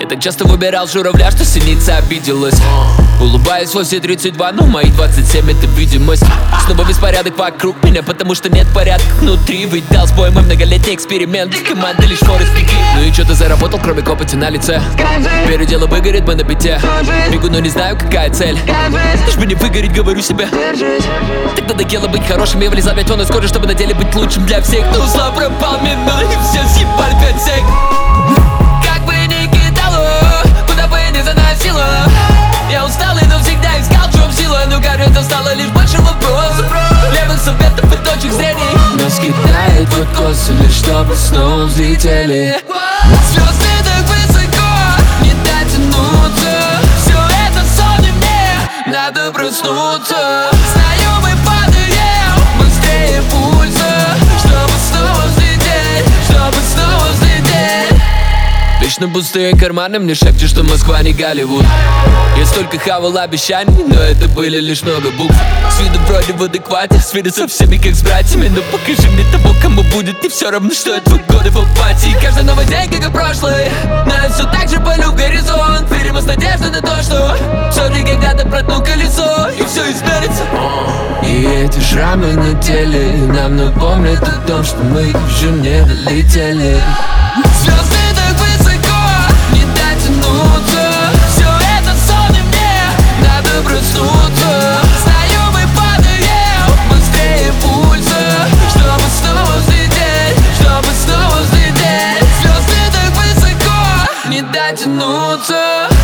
Я так часто выбирал журавля, что синица обиделась. Улыбаюсь во все 32, но мои 27 это видимость. Снова беспорядок вокруг меня, потому что нет порядка внутри. Ведь дал сбой мой многолетний эксперимент. Команда лишь форы стыки. Ну и что ты заработал, кроме копоти на лице? Верю, дело выгорит бы на бите. Бегу, но не знаю, какая цель. Лишь бы не выгореть, говорю себе. Так надоело быть хорошим, я влезал в он и скоро, чтобы на деле быть лучшим для всех. Но зла пропал минут, и все съебали 5 сек. Как бы ни кидало, куда бы ни заносило, я устал и навсегда искал, в чем сила. Но это стало лишь больше вопросов, левых советов и точек зрений. Нас кидает в откосы, лишь чтобы снова взлетели. Звезды так высоко, не дотянуться. Все это сон и мне, надо проснуться. Знаю, мы падаем быстрее пульса, чтобы снова взлететь, чтобы снова взлететь. Вечно пустые карманы мне шепчут, что Москва не Голливуд. Я столько хавал обещаний, но это были лишь много букв. С виду вроде в адеквате, с виду со всеми как с братьями. Но покажи мне того, кому будет не все равно, что я твой годы в апатии. Каждый новый день, как и прошлый, но я все так же полю в горизонт. Верим с надеждой на то, что все-таки когда-то проткну колесо, и все изменится. И эти шрамы на теле нам напомнят о том, что мы еще не долетели. Звезды так высоко, не дотянуться. Все это сон и мне, надо проснуться. Знаю, мы падаем быстрее пульса, чтобы снова взлететь, чтобы снова взлететь. Звезды так высоко, не дотянуться.